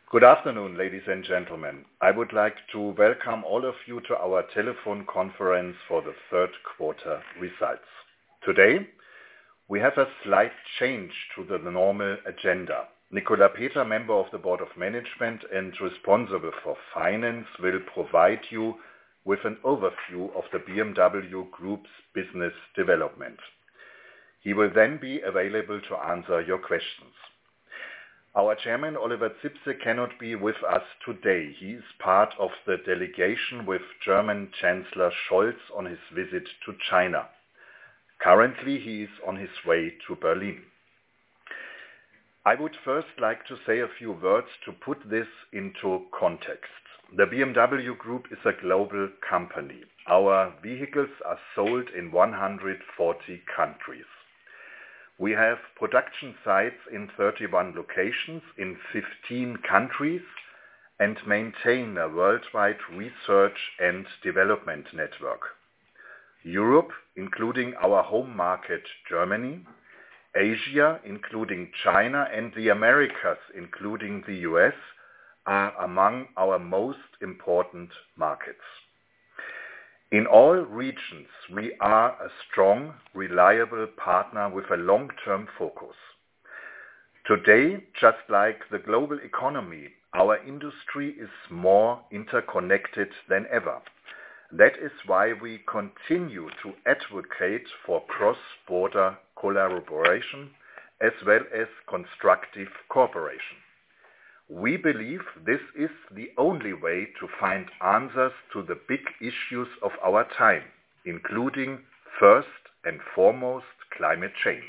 Good afternoon, ladies and gentlemen. I would like to welcome all of you to our telephone conference for the third quarter results. Today, we have a slight change to the normal agenda. Nicolas Peter, member of the Board of Management and responsible for finance, will provide you with an overview of the BMW Group's business development. He will then be available to answer your questions. Our chairman, Oliver Zipse, cannot be with us today. He is part of the delegation with German Chancellor Scholz on his visit to China. Currently, he is on his way to Berlin. I would first like to say a few words to put this into context. The BMW Group is a global company. Our vehicles are sold in 140 countries. We have production sites in 31 locations in 15 countries and maintain a worldwide research and development network. Europe, including our home market Germany, Asia, including China, and the Americas, including the US, are among our most important markets. In all regions, we are a strong, reliable partner with a long-term focus. Today, just like the global economy, our industry is more interconnected than ever. That is why we continue to advocate for cross-border collaboration as well as constructive cooperation. We believe this is the only way to find answers to the big issues of our time, including first and foremost climate change.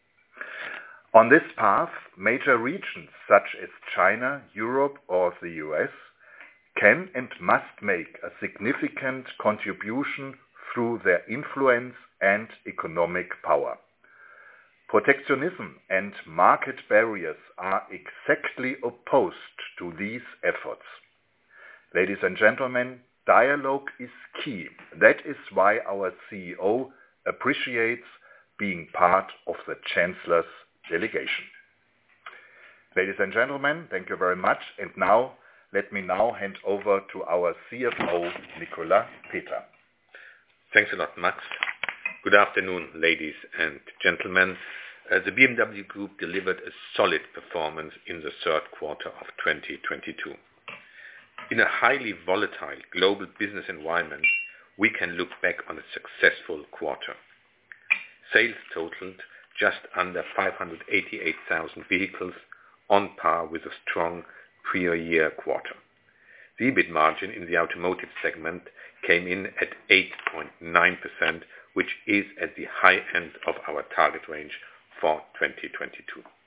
On this path, major regions such as China, Europe, or the US can and must make a significant contribution through their influence and economic power. Protectionism and market barriers are exactly opposed to these efforts. Ladies and gentlemen, dialogue is key. That is why our CEO appreciates being part of the Chancellor's delegation. Ladies and gentlemen, thank you very much. And now, let me hand over to our CFO, Nicolas Peter. Thanks a lot, Max. Good afternoon, ladies and gentlemen. The BMW Group delivered a solid performance in the third quarter of 2022. In a highly volatile global business environment, we can look back on a successful quarter. Sales totaled just under 588,000 vehicles, on par with a strong prior year quarter. The EBIT margin in the automotive segment came in at 8.9%, which is at the high end of our target range for 2022.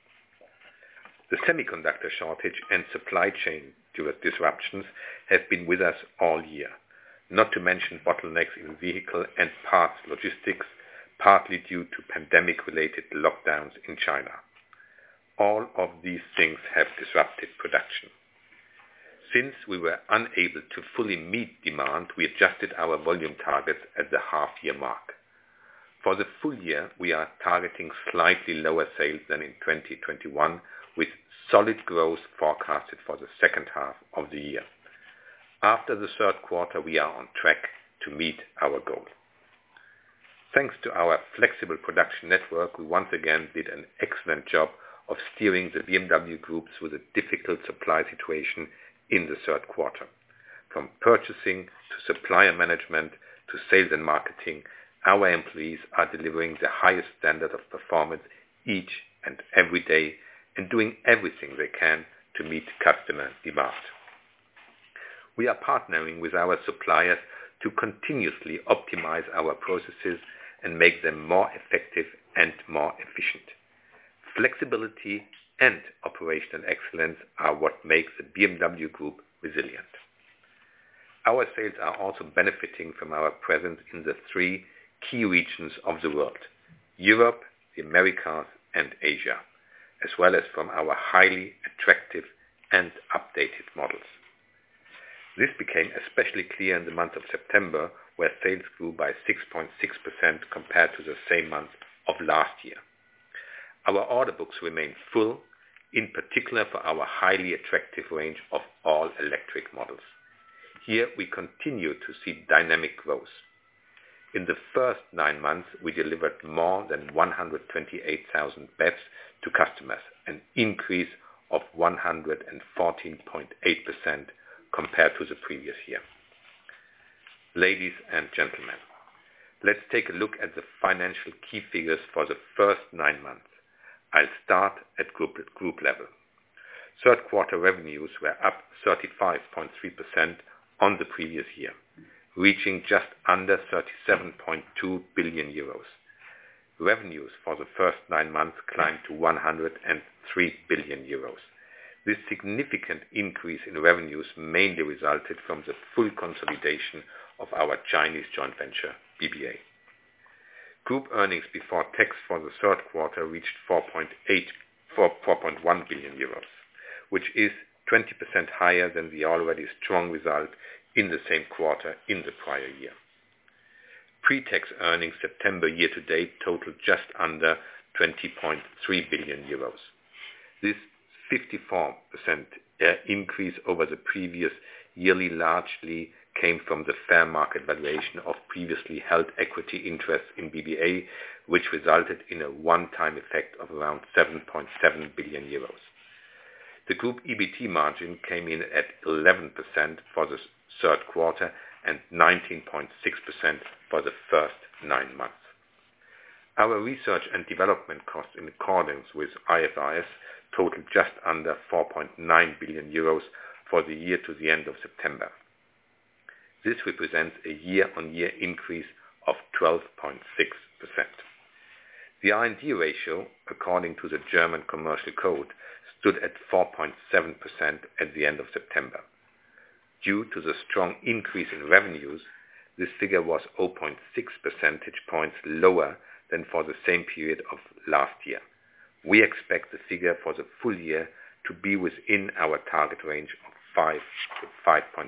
The semiconductor shortage and supply chain disruptions have been with us all year, not to mention bottlenecks in vehicle and parts logistics, partly due to pandemic-related lockdowns in China. All of these things have disrupted production. Since we were unable to fully meet demand, we adjusted our volume targets at the half-year mark. For the full year, we are targeting slightly lower sales than in 2021, with solid growth forecasted for the second half of the year. After the third quarter, we are on track to meet our goal. Thanks to our flexible production network, we once again did an excellent job of steering the BMW Group through the difficult supply situation in the third quarter. From purchasing to supplier management to sales and marketing, our employees are delivering the highest standard of performance each and every day and doing everything they can to meet customer demand. We are partnering with our suppliers to continuously optimize our processes and make them more effective and more efficient. Flexibility and operational excellence are what makes the BMW Group resilient. Our sales are also benefiting from our presence in the three key regions of the world, Europe, the Americas, and Asia, as well as from our highly attractive and updated models. This became especially clear in the month of September, where sales grew by 6.6% compared to the same month of last year. Our order books remain full in particular for our highly attractive range of all-electric models. Here we continue to see dynamic growth. In the first 9 months, we delivered more than 128,000 BEVs to customers, an increase of 114.8% compared to the previous year. Ladies and gentlemen, let's take a look at the financial key figures for the first 9 months. I'll start at group level. Third quarter revenues were up 35.3% on the previous year, reaching just under 37.2 billion euros. Revenues for the first 9 months climbed to 103 billion euros. This significant increase in revenues mainly resulted from the full consolidation of our Chinese joint venture, BBA. Group earnings before tax for the third quarter reached 4.1 billion euros, which is 20% higher than the already strong result in the same quarter in the prior year. Pre-tax earnings September year-to-date totaled just under 20.3 billion euros. This 54% increase over the previous yearly largely came from the fair market valuation of previously held equity interests in BBA, which resulted in a one-time effect of around 7.7 billion euros. The group EBT margin came in at 11% for the third quarter and 19.6% for the first 9 months. Our research and development costs in accordance with IFRS totaled just under 4.9 billion euros for the year to the end of September. This represents a year-on-year increase of 12.6%. The R&D ratio, according to the German Commercial Code, stood at 4.7% at the end of September. Due to the strong increase in revenues, this figure was 0.6 percentage points lower than for the same period of last year. We expect the figure for the full year to be within our target range of 5 to 5.5%.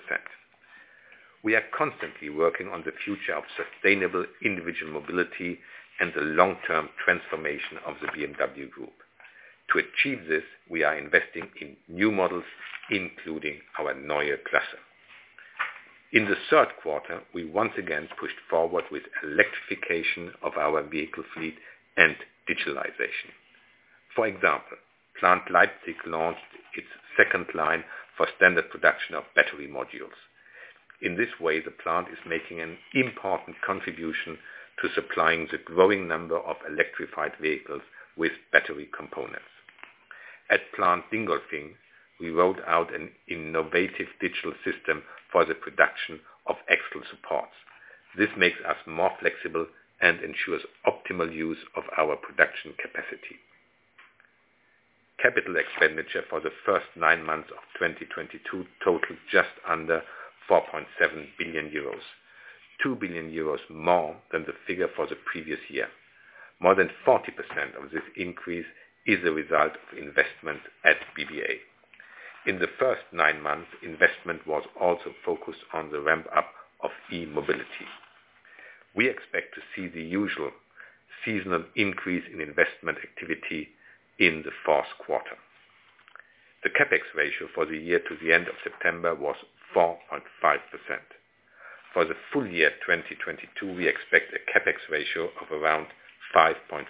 We are constantly working on the future of sustainable individual mobility and the long-term transformation of the BMW Group. To achieve this, we are investing in new models, including our Neue Klasse. In the third quarter, we once again pushed forward with electrification of our vehicle fleet and digitalization. For example, Plant Leipzig launched its second line for standard production of battery modules. In this way, the plant is making an important contribution to supplying the growing number of electrified vehicles with battery components. At Plant Dingolfing, we rolled out an innovative digital system for the production of axle supports. This makes us more flexible and ensures optimal use of our production capacity. Capital expenditure for the first 9 months of 2022 totaled just under 4.7 billion euros, 2 billion euros more than the figure for the previous year. More than 40% of this increase is a result of investment at BBA. In the first 9 months, investment was also focused on the ramp-up of e-mobility. We expect to see the usual seasonal increase in investment activity in the fourth quarter. The capex ratio for the year to the end of September was 4.5%. For the full year 2022, we expect a capex ratio of around 5.5%.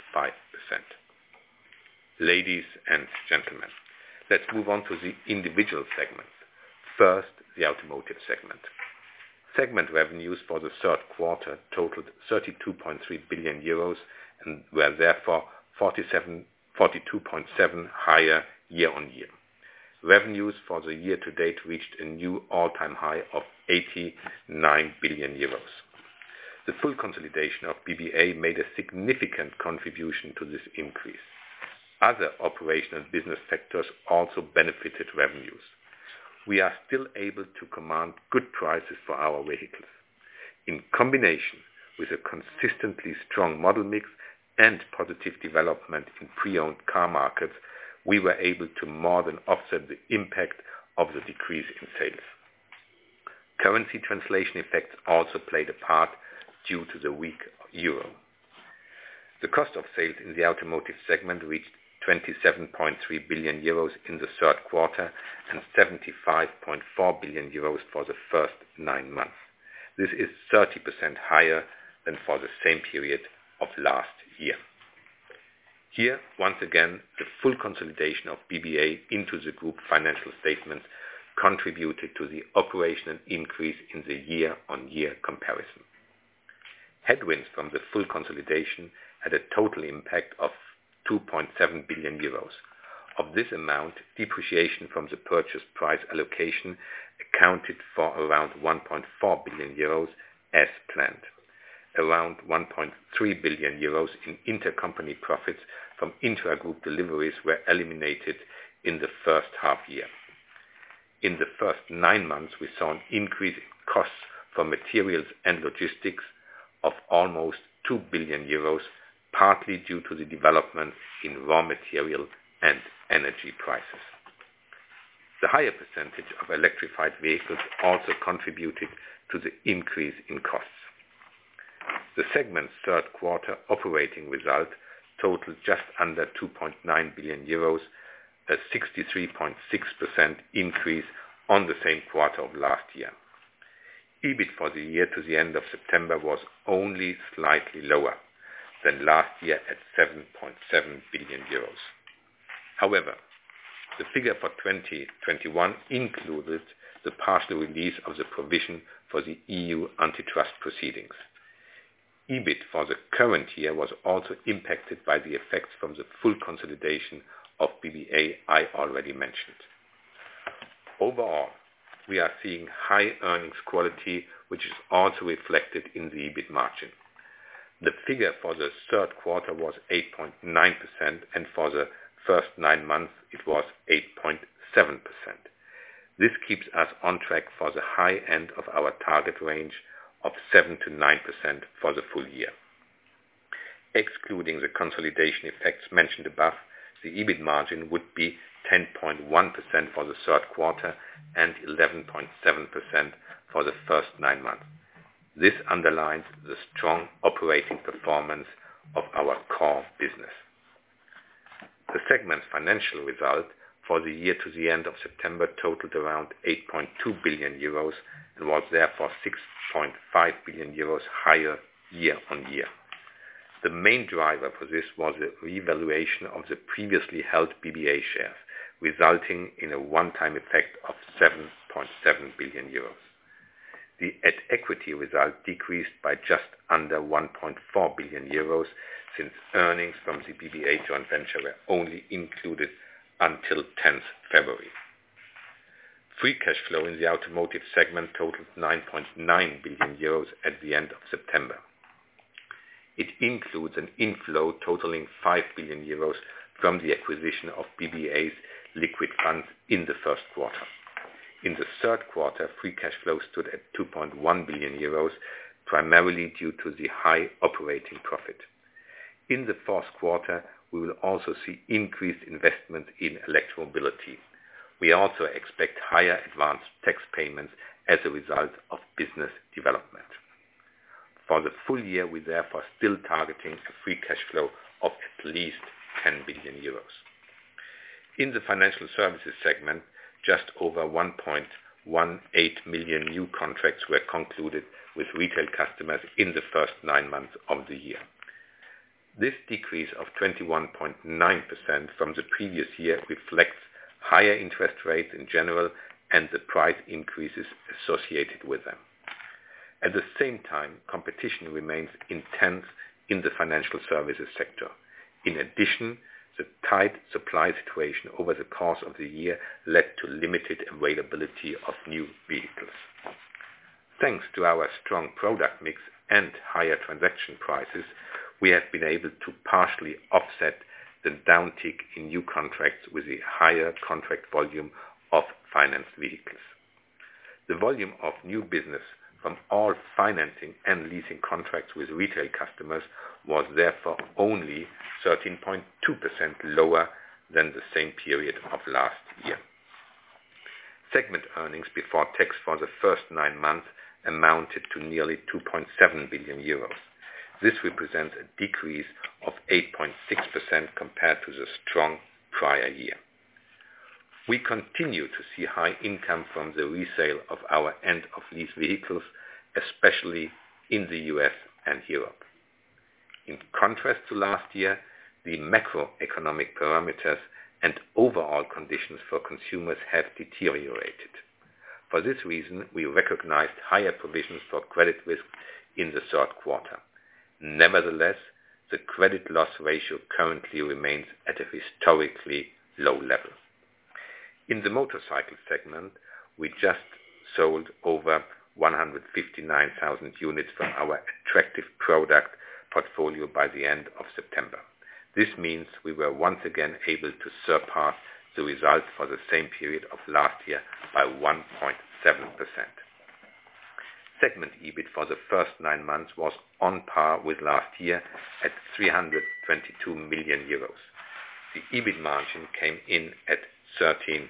Ladies and gentlemen, let's move on to the individual segments. First, the automotive segment. Segment revenues for the third quarter totaled 32.3 billion euros and were therefore 42.7% higher year-on-year. Revenues for the year-to-date reached a new all-time high of 89 billion euros. The full consolidation of BBA made a significant contribution to this increase. Other operational business sectors also benefited revenues. We are still able to command good prices for our vehicles. In combination with a consistently strong model mix and positive development in pre-owned car markets, we were able to more than offset the impact of the decrease in sales. Currency translation effects also played a part due to the weak euro. The cost of sales in the automotive segment reached 27.3 billion euros in the third quarter and 75.4 billion euros for the first 9 months. This is 30% higher than for the same period of last year. Here, once again, the full consolidation of BBA into the group financial statements contributed to the operational increase in the year-on-year comparison. Headwinds from the full consolidation had a total impact of 2.7 billion euros. Of this amount, depreciation from the purchase price allocation accounted for around 1.4 billion euros as planned. Around 1.3 billion euros in intercompany profits from intra-group deliveries were eliminated in the first half year. In the first 9 months, we saw an increase in costs for materials and logistics of almost 2 billion euros, partly due to the development in raw material and energy prices. The higher percentage of electrified vehicles also contributed to the increase in costs. The segment's third quarter operating result totaled just under 2.9 billion euros, a 63.6% increase on the same quarter of last year. EBIT for the year to the end of September was only slightly lower than last year at 7.7 billion euros. However, the figure for 2021 included the partial release of the provision for the EU antitrust proceedings. EBIT for the current year was also impacted by the effects from the full consolidation of BBA I already mentioned. Overall, we are seeing high earnings quality, which is also reflected in the EBIT margin. The figure for the third quarter was 8.9%, and for the first 9 months it was 8.7%. This keeps us on track for the high end of our target range of 7 to 9% for the full year. Excluding the consolidation effects mentioned above, the EBIT margin would be 10.1% for the third quarter and 11.7% for the first 9 months. This underlines the strong operating performance of our core business. The segment's financial result for the year to the end of September totaled around 8.2 billion euros and was therefore 6.5 billion euros higher year on year. The main driver for this was the revaluation of the previously held BBA shares, resulting in a one-time effect of 7.7 billion euros. The at-equity result decreased by just under 1.4 billion euros since earnings from the BBA joint venture were only included until 10th February. Free cash flow in the automotive segment totaled 9.9 billion euros at the end of September. It includes an inflow totaling 5 billion euros from the acquisition of BBA's liquid funds in the first quarter. In the third quarter, free cash flow stood at 2.1 billion euros, primarily due to the high operating profit. In the fourth quarter, we will also see increased investment in electromobility. We also expect higher advanced tax payments as a result of business development. For the full year, we therefore still targeting a free cash flow of at least 10 billion euros. In the financial services segment, just over 1.18 million new contracts were concluded with retail customers in the first 9 months of the year. This decrease of 21.9% from the previous year reflects higher interest rates in general and the price increases associated with them. At the same time, competition remains intense in the financial services sector. In addition, the tight supply situation over the course of the year led to limited availability of new vehicles. Thanks to our strong product mix and higher transaction prices, we have been able to partially offset the downtick in new contracts with a higher contract volume of financed vehicles. The volume of new business from all financing and leasing contracts with retail customers was therefore only 13.2% lower than the same period of last year. Segment earnings before tax for the first 9 months amounted to nearly 2.7 billion euros. This represents a decrease of 8.6% compared to the strong prior year. We continue to see high income from the resale of our end-of-lease vehicles, especially in the US and Europe. In contrast to last year, the macroeconomic parameters and overall conditions for consumers have deteriorated. For this reason, we recognized higher provisions for credit risk in the third quarter. Nevertheless, the credit loss ratio currently remains at a historically low level. In the motorcycle segment, we just sold over 159,000 units from our attractive product portfolio by the end of September. This means we were once again able to surpass the results for the same period of last year by 1.7%. Segment EBIT for the first 9 months was on par with last year at 322 million euros. The EBIT margin came in at 13%.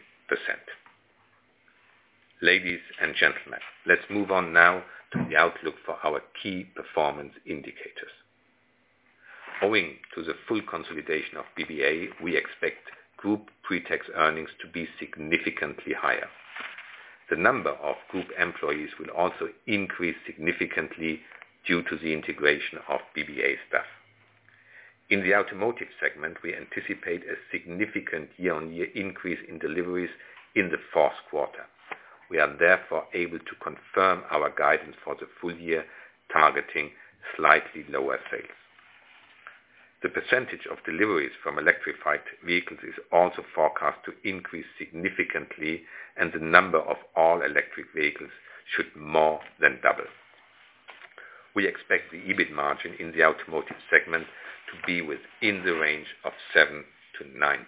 Ladies and gentlemen, let's move on now to the outlook for our key performance indicators. Owing to the full consolidation of BBA, we expect group pre-tax earnings to be significantly higher. The number of group employees will also increase significantly due to the integration of BBA staff. In the automotive segment, we anticipate a significant year-on-year increase in deliveries in the fourth quarter. We are therefore able to confirm our guidance for the full year, targeting slightly lower sales. The percentage of deliveries from electrified vehicles is also forecast to increase significantly, and the number of all-electric vehicles should more than double. We expect the EBIT margin in the automotive segment to be within the range of 7 to 9%.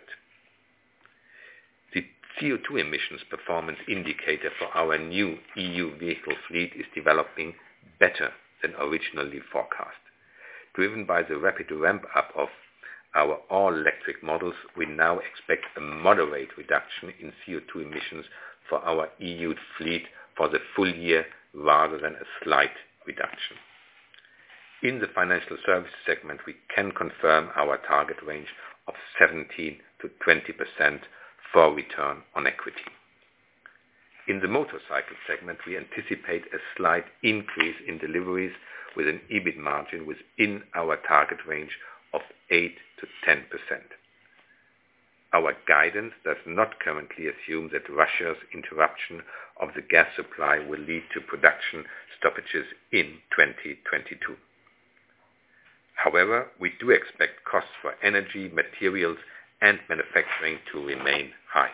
The CO2 emissions performance indicator for our new EU vehicle fleet is developing better than originally forecast. Driven by the rapid ramp-up of our all-electric models, we now expect a moderate reduction in CO2 emissions for our EU fleet for the full year rather than a slight reduction. In the financial services segment, we can confirm our target range of 17 to 20% for return on equity. In the motorcycle segment, we anticipate a slight increase in deliveries with an EBIT margin within our target range of 8 to 10%. Our guidance does not currently assume that Russia's interruption of the gas supply will lead to production stoppages in 2022. However, we do expect costs for energy, materials, and manufacturing to remain high.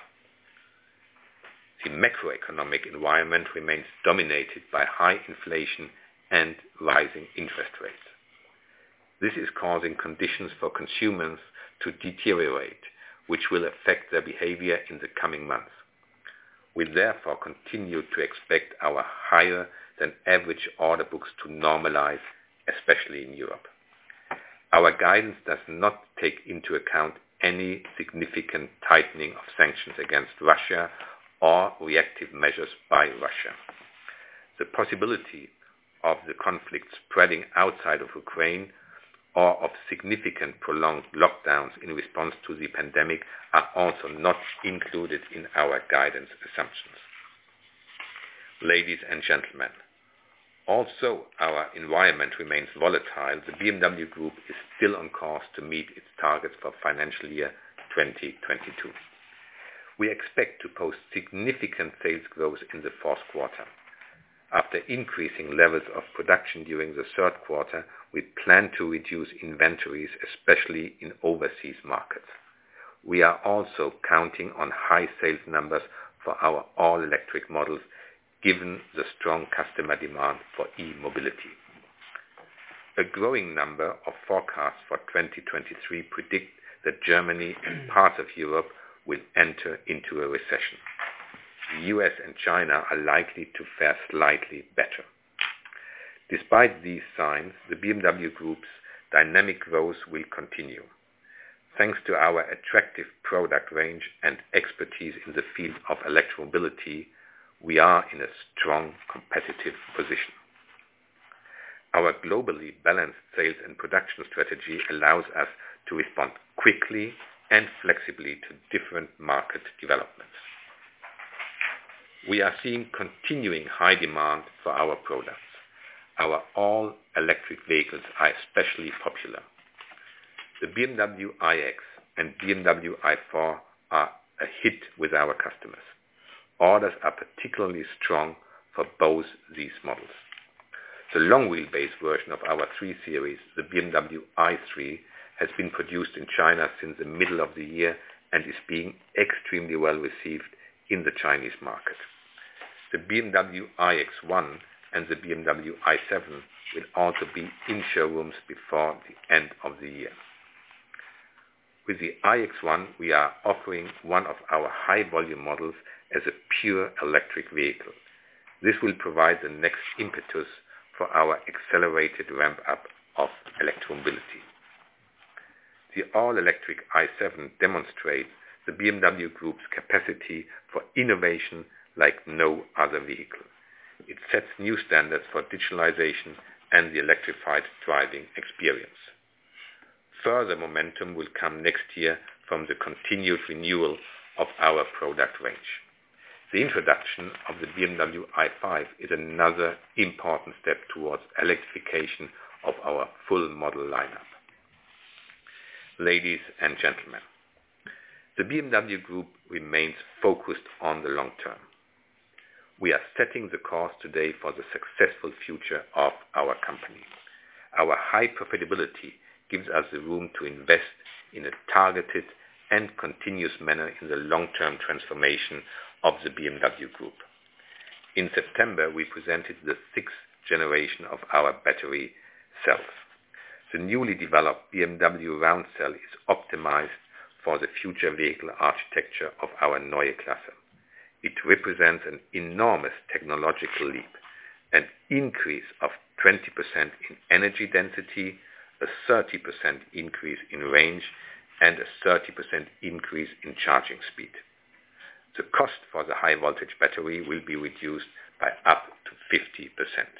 The macroeconomic environment remains dominated by high inflation and rising interest rates. This is causing conditions for consumers to deteriorate, which will affect their behavior in the coming months. We therefore continue to expect our higher than average order books to normalize, especially in Europe. Our guidance does not take into account any significant tightening of sanctions against Russia or reactive measures by Russia. The possibility of the conflict spreading outside of Ukraine or of significant prolonged lockdowns in response to the pandemic are also not included in our guidance assumptions. Ladies and gentlemen, although our environment remains volatile, the BMW Group is still on course to meet its targets for financial year 2022. We expect to post significant sales growth in the fourth quarter. After increasing levels of production during the third quarter, we plan to reduce inventories, especially in overseas markets. We are also counting on high sales numbers for our all-electric models, given the strong customer demand for e-mobility. A growing number of forecasts for 2023 predict that Germany and parts of Europe will enter into a recession. The US and China are likely to fare slightly better. Despite these signs, the BMW Group's dynamic growth will continue. Thanks to our attractive product range and expertise in the field of electromobility, we are in a strong competitive position. Our globally balanced sales and production strategy allows us to respond quickly and flexibly to different market developments. We are seeing continuing high demand for our products. Our all-electric vehicles are especially popular. The BMW iX and BMW i4 are a hit with our customers. Orders are particularly strong for both these models. The long wheelbase version of our 3 Series, the BMW i3, has been produced in China since the middle of the year and is being extremely well received in the Chinese market. The BMW iX1 and the BMW i7 will also be in showrooms before the end of the year. With the iX1, we are offering one of our high-volume models as a pure electric vehicle. This will provide the next impetus for our accelerated ramp-up of electromobility. The all-electric i7 demonstrates the BMW Group's capacity for innovation like no other vehicle. It sets new standards for digitalization and the electrified driving experience. Further momentum will come next year from the continued renewal of our product range. The introduction of the BMW i5 is another important step towards electrification of our full model lineup. Ladies and gentlemen, the BMW Group remains focused on the long term. We are setting the course today for the successful future of our company. Our high profitability gives us the room to invest in a targeted and continuous manner in the long-term transformation of the BMW Group. In September, we presented the 6th generation of our battery cells. The newly developed BMW round cell is optimized for the future vehicle architecture of our Neue Klasse. It represents an enormous technological leap, an increase of 20% in energy density, a 30% increase in range, and a 30% increase in charging speed. The cost for the high-voltage battery will be reduced by up to 50%.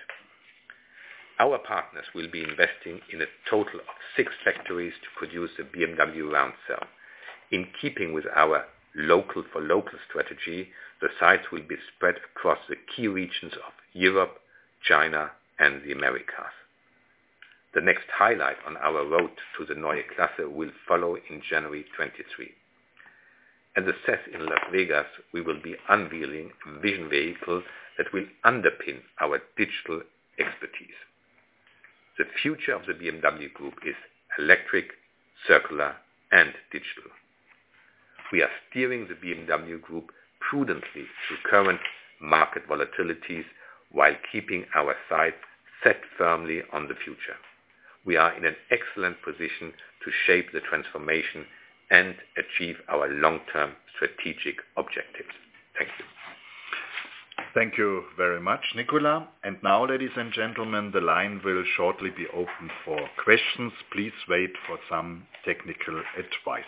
Our partners will be investing in a total of 6 factories to produce the BMW round cell. In keeping with our local for local strategy, the sites will be spread across the key regions of Europe, China, and the Americas. The next highlight on our road to the Neue Klasse will follow in January 23. At the CES in Las Vegas, we will be unveiling a vision vehicle that will underpin our digital expertise. The future of the BMW Group is electric, circular, and digital. We are steering the BMW Group prudently through current market volatilities while keeping our sights set firmly on the future. We are in an excellent position to shape the transformation and achieve our long-term strategic objectives. Thank you. Thank you very much, Nicolas. And now, ladies and gentlemen, the line will shortly be open for questions. Please wait for some technical advice.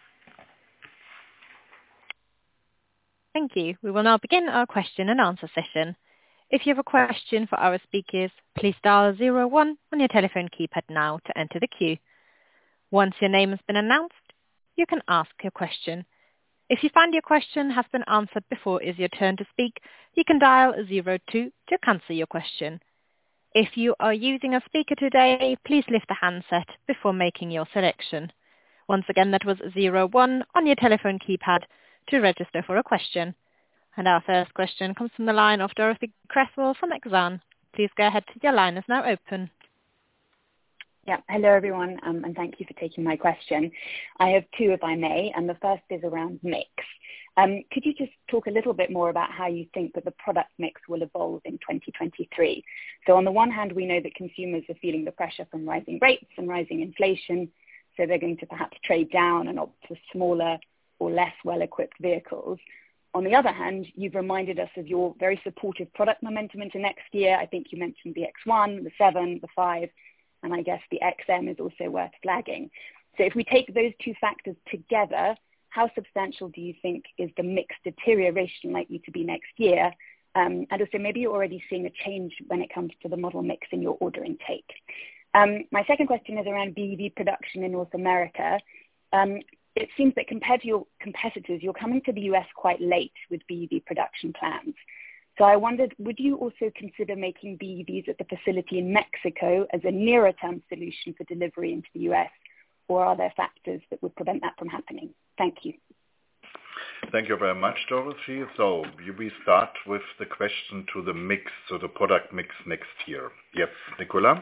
Thank you. We will now begin our question and answer session. If you have a question for our speakers, please dial 01 on your telephone keypad now to enter the queue. Once your name has been announced, you can ask your question. If you find your question has been answered before it is your turn to speak, you can dial 02 to cancel your question. If you are using a speaker today, please lift the handset before making your selection. Once again, that was 01 on your telephone keypad to register for a question. And our first question comes from the line of Dorothy Cresswell from Exane. Please go ahead. Your line is now open. Yeah, hello everyone, and thank you for taking my question. I have 2, if I may, and the first is around mix. Could you just talk a little bit more about how you think that the product mix will evolve in 2023? So on the one hand, we know that consumers are feeling the pressure from rising rates and rising inflation, so they're going to perhaps trade down and opt for smaller or less well-equipped vehicles. On the other hand, you've reminded us of your very supportive product momentum into next year. I think you mentioned the X1, the 7, the 5, and I guess the XM is also worth flagging. So if we take those 2 factors together, how substantial do you think is the mix deterioration likely to be next year? And also maybe you're already seeing a change when it comes to the model mix in your order intake. My second question is around BEV production in North America. It seems that compared to your competitors, you're coming to the US quite late with BEV production plans. So I wondered, would you also consider making BEVs at the facility in Mexico as a nearer term solution for delivery into the US, or are there factors that would prevent that from happening? Thank you. Thank you very much, Dorothy. So we start with the question to the mix, so the product mix next year. Yes, Nicolas?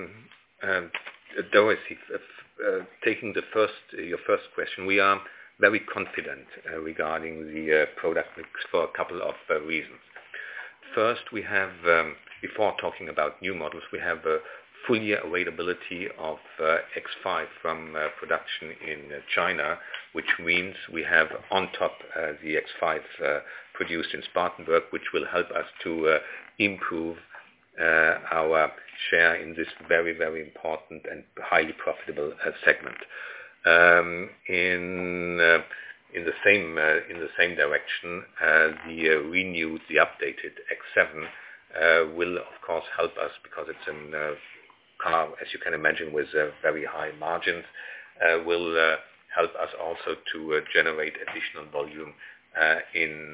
Dorothy, taking your first question, we are very confident regarding the product mix for a couple of reasons. First, we have, before talking about new models, we have a full year availability of X5 from production in China, which means we have on top the X5 produced in Spartanburg, which will help us to improve our share in this very, very important and highly profitable segment. In the same direction, the updated X7 will of course help us because it's a car, as you can imagine, with very high margins, will help us also to generate additional volume in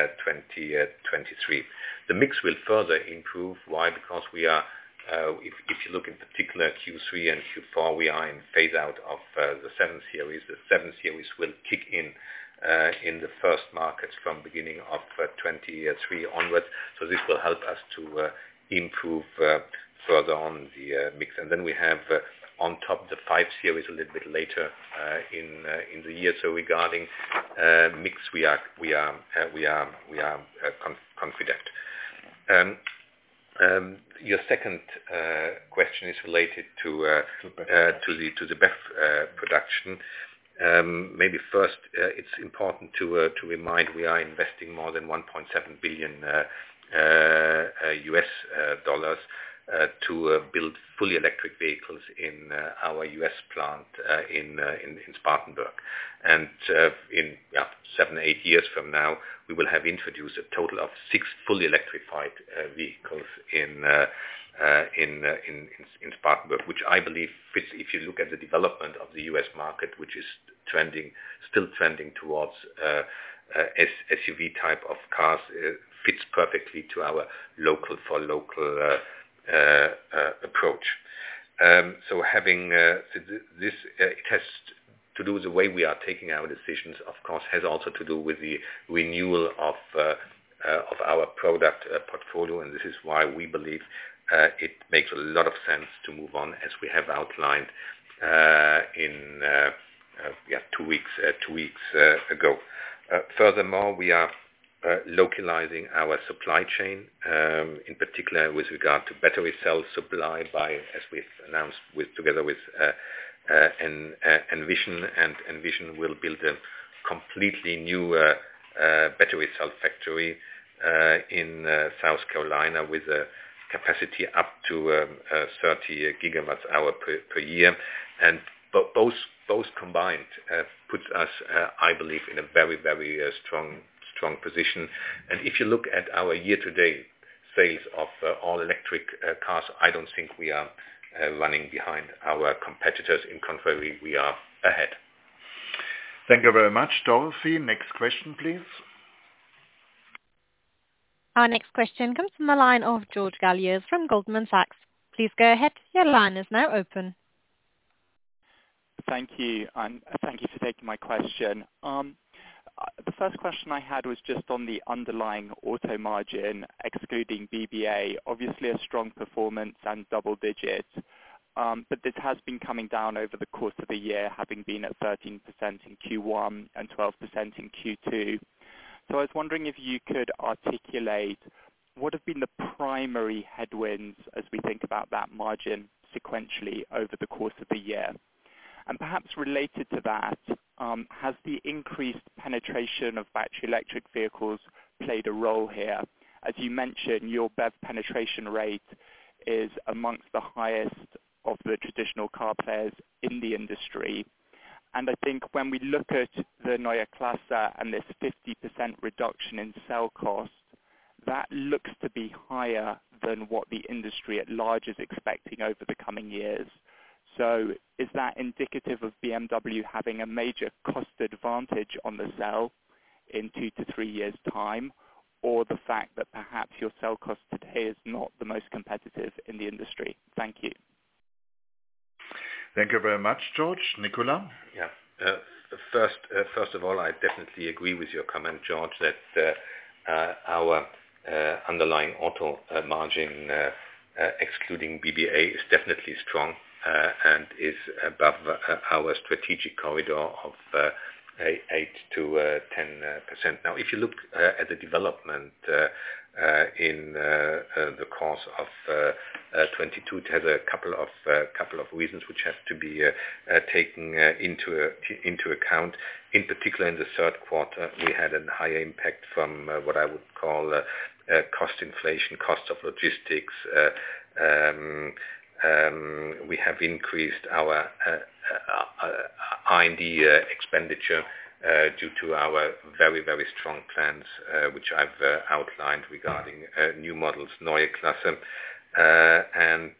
2023. The mix will further improve. Why? Because we are, if you look in particular Q3 and Q4, we are in phase out of the 7 Series. The 7 Series will kick in the first markets from beginning of 23 onwards. So this will help us to improve further on the mix. And then we have on top the 5 Series a little bit later in the year. So regarding mix, we are confident. Your second question is related to the BEV production. Maybe first, it's important to remind we are investing more than 1.7 billion US dollars to build fully electric vehicles in our US plant in Spartanburg. And in 7-8 years from now, we will have introduced a total of 6 fully electrified vehicles in Spartanburg, which I believe fits, if you look at the development of the US market, which is still trending towards SUV type of cars, fits perfectly to our local approach. So having this, it has to do with the way we are taking our decisions, of course, has also to do with the renewal of our product portfolio, and this is why we believe it makes a lot of sense to move on, as we have outlined in 2 weeks ago. Furthermore, we are localizing our supply chain, in particular with regard to battery cell supply by, as we've announced, together with Envision, and Envision will build a completely new battery cell factory in South Carolina with a capacity up to 30 gigawatts hour per year, and both combined puts us, I believe, in a very, very strong position. And if you look at our year-to-date sales of all electric cars, I don't think we are running behind our competitors. In contrary, we are ahead. Thank you very much, Dorothy. Next question, please. Our next question comes from the line of George Galliers from Goldman Sachs. Please go ahead. Your line is now open. Thank you, and thank you for taking my question. The first question I had was just on the underlying auto margin, excluding BBA. Obviously a strong performance and double digits, but this has been coming down over the course of the year, having been at 13% in Q1 and 12% in Q2. So I was wondering if you could articulate what have been the primary headwinds as we think about that margin sequentially over the course of the year. And perhaps related to that, has the increased penetration of battery electric vehicles played a role here? As you mentioned, your BEV penetration rate is amongst the highest of the traditional car players in the industry. And I think when we look at the Neue Klasse and this 50% reduction in cell cost, that looks to be higher than what the industry at large is expecting over the coming years. So is that indicative of BMW having a major cost advantage on the cell in 2 to 3 years' time, or the fact that perhaps your cell cost today is not the most competitive in the industry? Thank you. Thank you very much, George. Nicolas? Yeah. First of all, I definitely agree with your comment, George, that our underlying auto margin, excluding BBA, is definitely strong and is above our strategic corridor of 8 to 10%. Now, if you look at the development in the course of 22, it has a couple of reasons which have to be taken into account. In particular, in the third quarter, we had a higher impact from what I would call cost inflation, cost of logistics. We have increased our R&D expenditure due to our very, very strong plans, which I've outlined regarding new models, Neue Klasse. And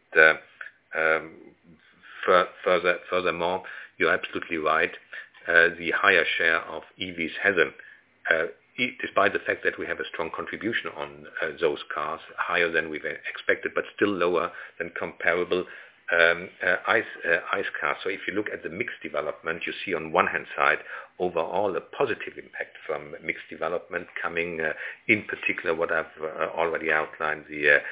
furthermore, you're absolutely right. The higher share of EVs has despite the fact that we have a strong contribution on those cars, higher than we've expected, but still lower than comparable ICE cars. So if you look at the mix development, you see on one hand side overall a positive impact from mix development coming in particular what I've already outlined, the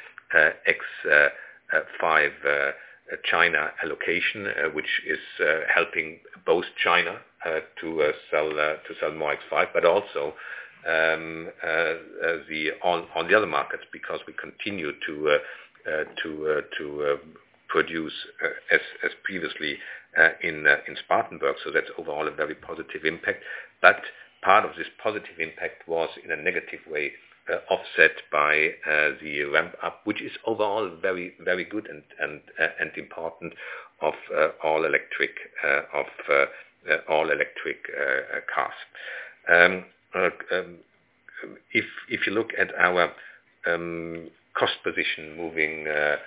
X5 China allocation, which is helping both China to sell more X5, but also on the other markets, because we continue to produce as previously in Spartanburg. So that's overall a very positive impact. But part of this positive impact was in a negative way offset by the ramp up, which is overall very, very good and important of all electric cars. If you look at our cost position moving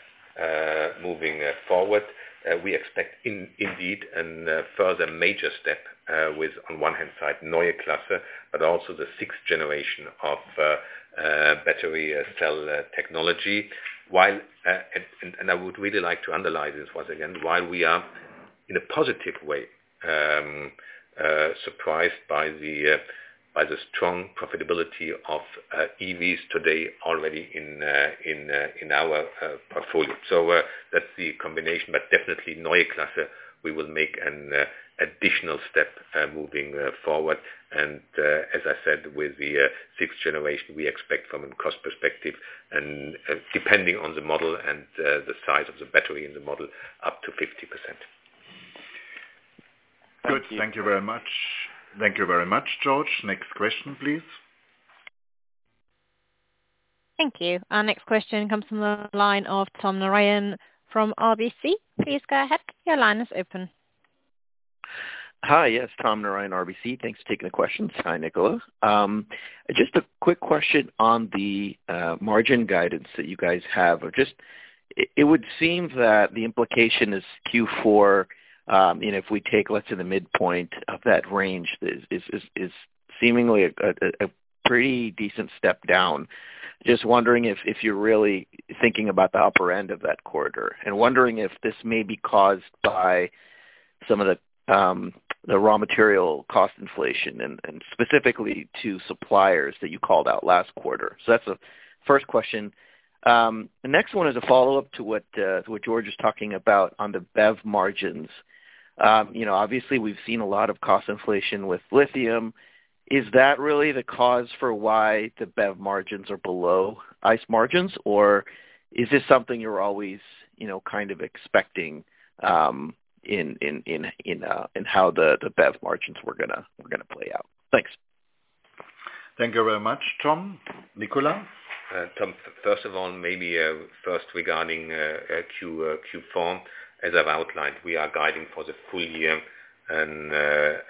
forward, we expect indeed a further major step with, on one hand side, Neue Klasse, but also the 6th generation of battery cell technology. While and I would really like to underline this once again, while we are in a positive way surprised by the strong profitability of EVs today already in our portfolio. So that's the combination, but definitely Neue Klasse, we will make an additional step moving forward. And as I said, with the 6th generation, we expect from a cost perspective, and depending on the model and the size of the battery in the model, up to 50%. Good. Thank you very much. Thank you very much, George. Next question, please. Thank you. Our next question comes from the line of Tom Narayan from RBC. Please go ahead. Your line is open. Hi, yes, Tom Narayan, RBC. Thanks for taking the questions. Hi, Nicola. Just a quick question on the margin guidance that you guys have. It would seem that the implication is Q4. If we take, let's say, the midpoint of that range, is seemingly a pretty decent step down. Just wondering if you're really thinking about the upper end of that corridor, and wondering if this may be caused by some of the raw material cost inflation and specifically to suppliers that you called out last quarter. So that's the first question. The next one is a follow-up to what George is talking about on the BEV margins. Obviously we've seen a lot of cost inflation with lithium. Is that really the cause for why the BEV margins are below ICE margins, or is this something you're always, kind of expecting in how the BEV margins were gonna play out? Thanks. Thank you very much, Tom. Nicola? Tom, first of all, maybe first regarding Q4, as I've outlined, we are guiding for the full year and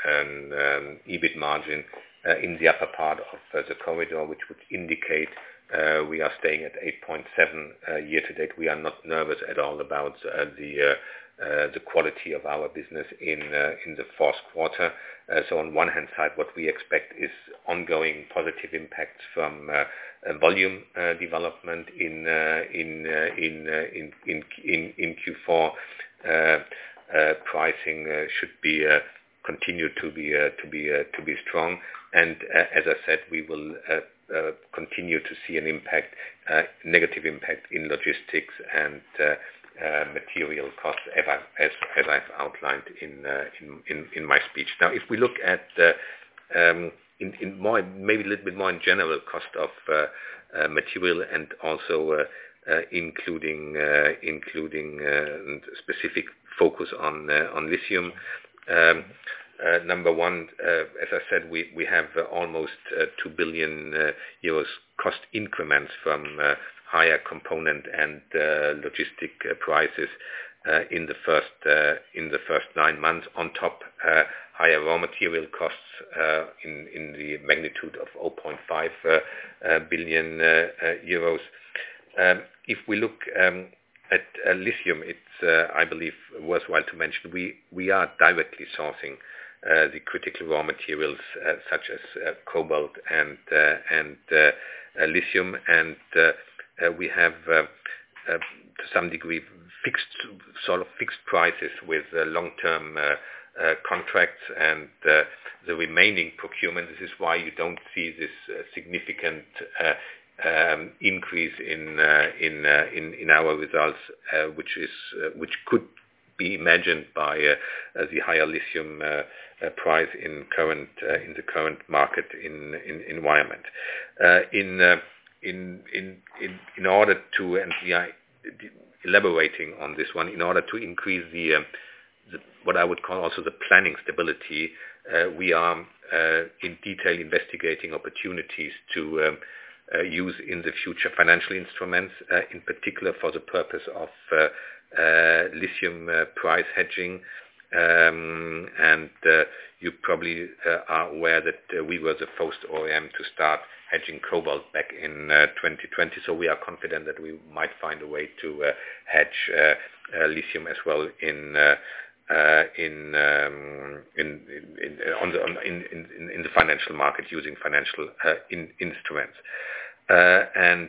EBIT margin in the upper part of the corridor, which would indicate We are staying at 8.7 year to date. We are not nervous at all about the quality of our business in the fourth quarter. So on one hand side, what we expect is ongoing positive impacts from volume development in Q4. Pricing should be continue to be strong, and as I said, we will continue to see an impact, negative impact in logistics and material costs, as I've outlined in my speech. Now, if we look at in more, maybe a little bit more in general, cost of material and also including specific focus on lithium. Number one, as I said, we have almost 2 billion euros cost increments from higher component and logistic prices in the first 9 months. On top, higher raw material costs in the magnitude of 0.5 billion euros. If we look at lithium, it's I believe worthwhile to mention we are directly sourcing the critical raw materials such as cobalt and lithium, and we have to some degree fixed prices with long-term contracts, and the remaining procurement. This is why you don't see this significant increase in our results, which could be imagined by the higher lithium price in the current market environment. In order to, and we are elaborating on this one, in order to increase the what I would call also the planning stability, we are in detail investigating opportunities to use in the future financial instruments, in particular for the purpose of lithium price hedging. And you probably are aware that we were the first OEM to start hedging cobalt back in 2020. So we are confident that we might find a way to hedge lithium as well in the financial market using financial instruments. And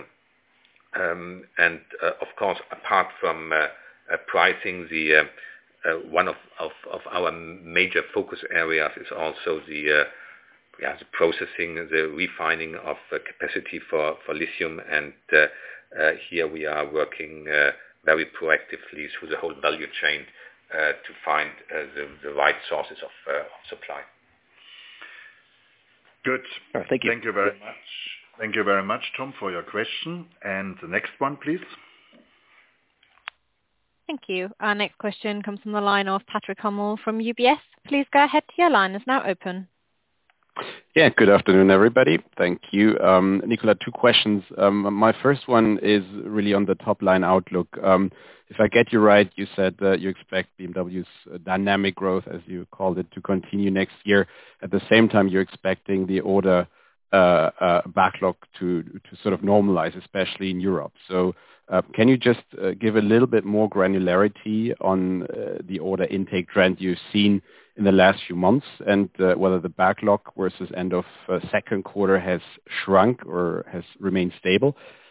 of course, apart from pricing, the one of our major focus areas is also the processing, the refining of capacity for lithium, and here we are working very proactively through the whole value chain to find the right sources of supply. Good. Thank you. Thank you very much. Thank you very much, Tom, for your question. And the next one, please. Thank you. Our next question comes from the line of Patrick Hummel from UBS. Please go ahead. Your line is now open. Yeah, good afternoon, everybody. Thank you. Nicola, 2 questions. My first one is really on the top line outlook. If I get you right, you said that you expect BMW's dynamic growth, as you called it, to continue next year. At the same time, you're expecting the order backlog to sort of normalize, especially in Europe. So can you just give a little bit more granularity on the order intake trend you've seen in the last few months, and whether the backlog versus end of second quarter has shrunk or has remained stable?